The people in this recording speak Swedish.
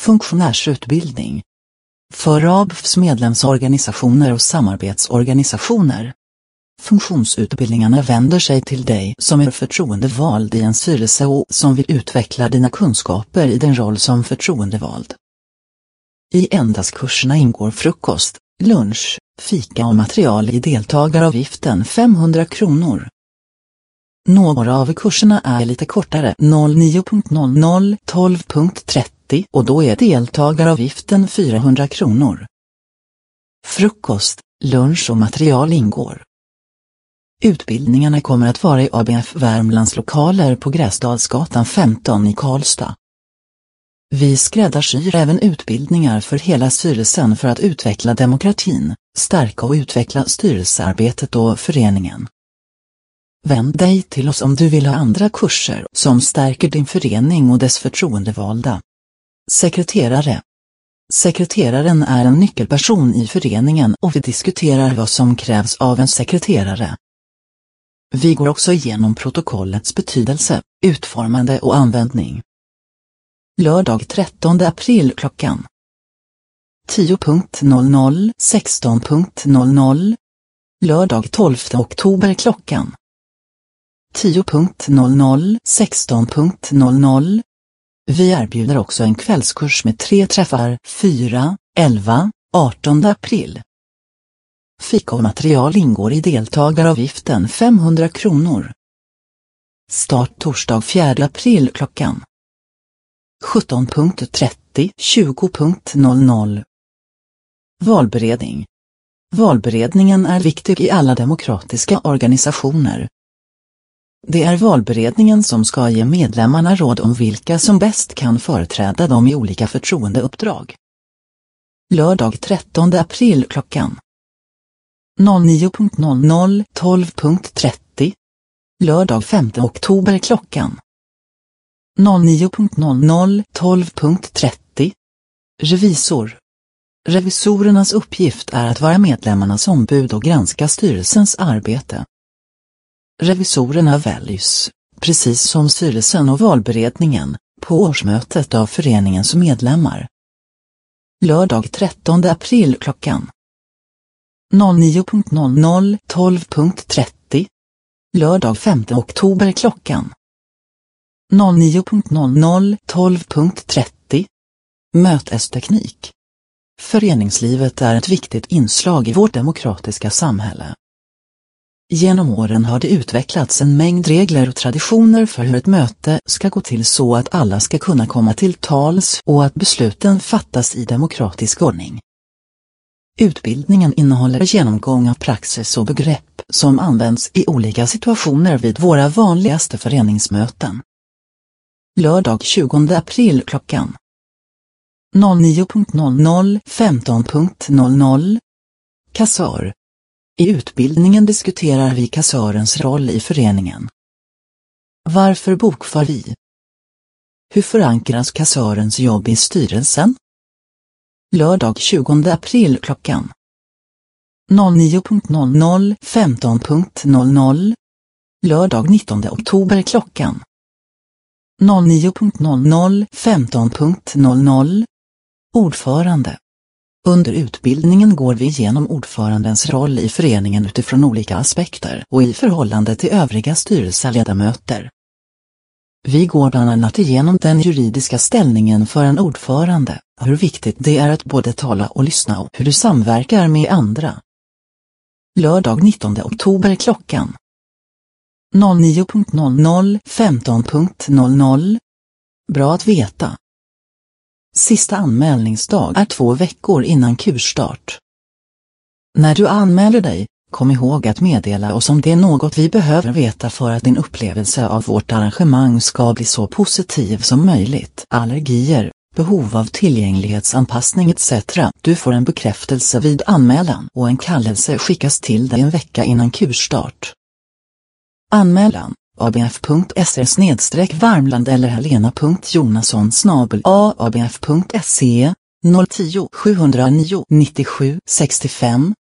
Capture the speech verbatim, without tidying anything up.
Funktionärsutbildning. För A B F:s medlemsorganisationer och samarbetsorganisationer. Funktionsutbildningarna vänder sig till dig som är förtroendevald i en styrelse och som vill utveckla dina kunskaper i din roll som förtroendevald. I endast-kurserna ingår frukost, lunch, fika och material i deltagaravgiften femhundra kronor. Några av kurserna är lite kortare nio noll noll tolv trettio och då är deltagaravgiften fyrahundra kronor. Frukost, lunch och material ingår. Utbildningarna kommer att vara i A B F Värmlands lokaler på Gräsdalsgatan femton i Karlstad. Vi skräddarsyr även utbildningar för hela styrelsen för att utveckla demokratin, stärka och utveckla styrelsearbetet och föreningen. Vänd dig till oss om du vill ha andra kurser som stärker din förening och dess förtroendevalda. Sekreterare. Sekreteraren är en nyckelperson i föreningen och vi diskuterar vad som krävs av en sekreterare. Vi går också igenom protokollets betydelse, utformande och användning. Lördag trettonde april klockan tio noll noll till sexton noll noll. Lördag tolfte oktober klockan tio noll noll till sexton noll noll. Vi erbjuder också en kvällskurs med tre träffar fyra, elva, artonde april. Fika och material ingår i deltagaravgiften femhundra kronor. Start torsdag fjärde april klockan sjutton trettio till tjugo noll noll. Valberedning. Valberedningen är viktig i alla demokratiska organisationer. Det är valberedningen som ska ge medlemmarna råd om vilka som bäst kan företräda dem i olika förtroendeuppdrag. Lördag trettonde april klockan nio noll noll tolv trettio. Lördag femte oktober klockan nio noll noll tolv trettio. Revisor. Revisorernas uppgift är att vara medlemmarnas ombud och granska styrelsens arbete. Revisorerna väljs, precis som styrelsen och valberedningen, på årsmötet av föreningens medlemmar. Lördag trettonde april klockan nio noll noll tolv trettio. Lördag femte oktober klockan nio noll noll tolv trettio. Mötesteknik. Föreningslivet är ett viktigt inslag i vårt demokratiska samhälle. Genom åren har det utvecklats en mängd regler och traditioner för hur ett möte ska gå till så att alla ska kunna komma till tals och att besluten fattas i demokratisk ordning. Utbildningen innehåller genomgång av praxis och begrepp som används i olika situationer vid våra vanligaste föreningsmöten. Lördag tjugonde april klockan nio noll noll till femton noll noll. Kassör. I utbildningen diskuterar vi kassörens roll i föreningen. Varför bokför vi? Hur förankras kassörens jobb i styrelsen? Lördag tjugonde april klockan nio noll noll till femton noll noll. Lördag nittonde oktober klockan nio noll noll till femton noll noll. Ordförande. Under utbildningen går vi igenom ordförandens roll i föreningen utifrån olika aspekter och i förhållande till övriga styrelseledamöter. Vi går bland annat igenom den juridiska ställningen för en ordförande, hur viktigt det är att både tala och lyssna och hur du samverkar med andra. Lördag nittonde oktober klockan nio noll noll till femton noll noll. Bra att veta. Sista anmälningsdag är två veckor innan kursstart. När du anmäler dig, kom ihåg att meddela oss om det är något vi behöver veta för att din upplevelse av vårt arrangemang ska bli så positiv som möjligt. Allergier, behov av tillgänglighetsanpassning et cetera. Du får en bekräftelse vid anmälan och en kallelse skickas till dig en vecka innan kursstart. Anmälan a b f punkt se snedstreck varmland eller helena punkt jonasson snabel a a b f punkt se noll tio sjuhundranio nittiosju sextiofem